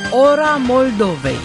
Ora Moldovei.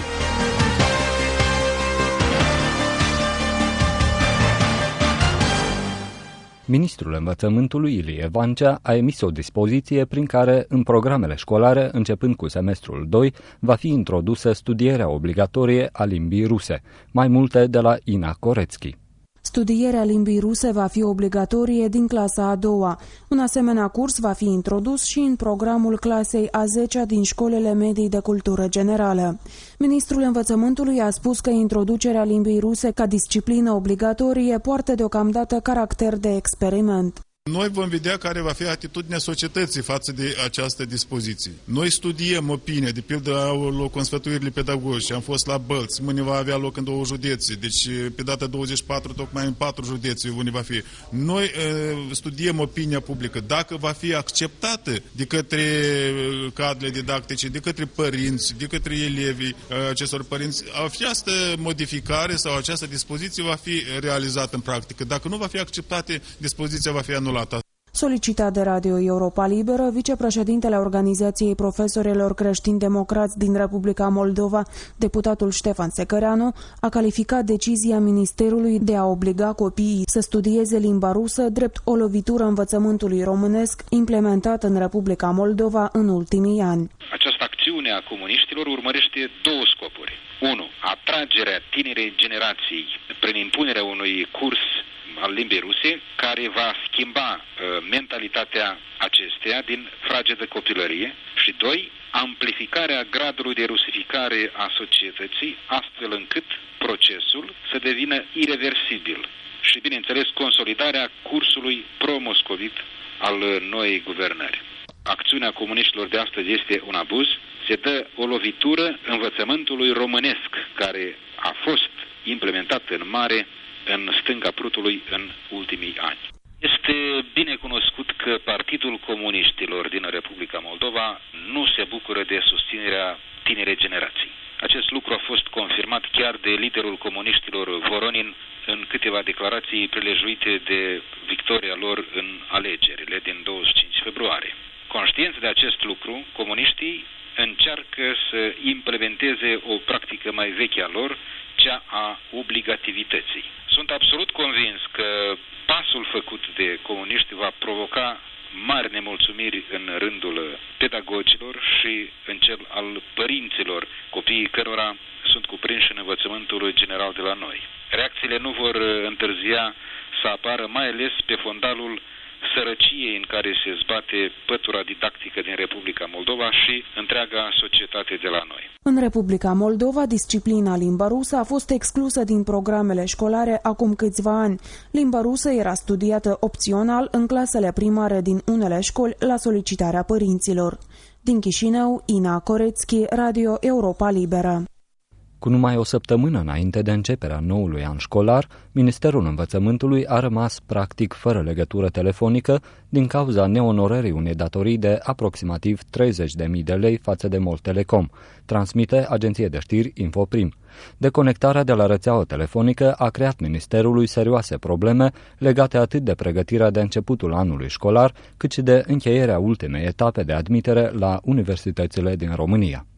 Ministrul Învățământului Ilie Vancea a emis o dispoziție prin care, în programele școlare, începând cu semestrul 2, va fi introdusă studierea obligatorie a limbii ruse. Mai multe de la Ina Corețchi. Studierea limbii ruse va fi obligatorie din clasa a doua. Un asemenea curs va fi introdus și în programul clasei a 10-a din școlile medii de cultură generală. Ministrul Învățământului a spus că introducerea limbii ruse ca disciplină obligatorie poartă deocamdată caracter de experiment. Noi vom vedea care va fi atitudinea societății față de această dispoziție. Noi studiem opinia, de pildă au loc consfătuirile pedagogice, am fost la Bălți, mâine va avea loc în 2 județe, deci pe data 24 tocmai în 4 județe unde va fi. Noi studiem opinia publică, dacă va fi acceptată de către cadrele didactice, de către părinți, de către elevii acestor părinți, această modificare sau această dispoziție va fi realizată în practică. Dacă nu va fi acceptată, dispoziția va fi anulată. Solicitat de Radio Europa Liberă, vicepreședintele Organizației Profesorilor Creștini-Democrați din Republica Moldova, deputatul Ștefan Secăreanu, a calificat decizia Ministerului de a obliga copiii să studieze limba rusă drept o lovitură învățământului românesc implementat în Republica Moldova în ultimii ani. Această acțiune a comuniștilor urmărește 2 scopuri. 1. Atragerea tinerei generații prin impunerea unui curs al limbii ruse, care va schimba mentalitatea acesteia din fragedă copilărie, și 2. Amplificarea gradului de rusificare a societății, astfel încât procesul să devină ireversibil și, bineînțeles, consolidarea cursului pro-moscovit al noii guvernări. Acțiunea comuniștilor de astăzi este un abuz, se dă o lovitură învățământului românesc, care a fost implementat în mare în stânga Prutului în ultimii ani. Este bine cunoscut că Partidul Comuniștilor din Republica Moldova nu se bucură de susținerea tinerei generații. Acest lucru a fost confirmat chiar de liderul comuniștilor Voronin în câteva declarații prilejuite de victoria lor în alegerile din 25 februarie. Conștienți de acest lucru, comuniștii încearcă să implementeze o practică mai veche a lor, cea a obligativității. Sunt absolut convins că pasul făcut de comuniști va provoca mari nemulțumiri în rândul pedagogilor și în cel al părinților, copiii cărora sunt cuprinși în învățământul general de la noi. Reacțiile nu vor întârzia să apară, mai ales pe fondalul sărăciei în care se zbate pătura didactică din Republica Moldova și întreaga societate de la noi. În Republica Moldova, disciplina limba rusă a fost exclusă din programele școlare acum câțiva ani. Limba rusă era studiată opțional în clasele primare din unele școli la solicitarea părinților. Din Chișinău, Ina Corețchi, Radio Europa Liberă. Cu numai o săptămână înainte de începerea noului an școlar, Ministerul Învățământului a rămas practic fără legătură telefonică din cauza neonorării unei datorii de aproximativ 30.000 de lei față de Mol Telecom, transmite agenția de știri Infoprim. Deconectarea de la rețeaua telefonică a creat Ministerului serioase probleme legate atât de pregătirea de începutul anului școlar, cât și de încheierea ultimei etape de admitere la universitățile din România.